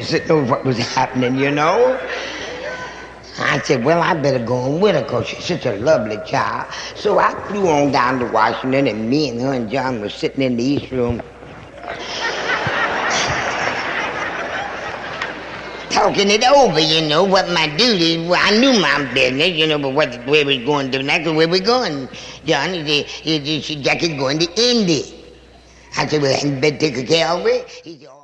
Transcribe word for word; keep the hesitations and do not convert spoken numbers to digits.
to know what was happening, you know. I said, well, I better go on with her because she's such a lovely child. So I flew on down to Washington, and me and her and John were sitting in the East Room talking it over, you know, what my duty. Well, I knew my business, you know, but what where we going to next, where we going, John? He said, he said, Jackie's going to Indy. I said, well, hadn't better take care of it? He said,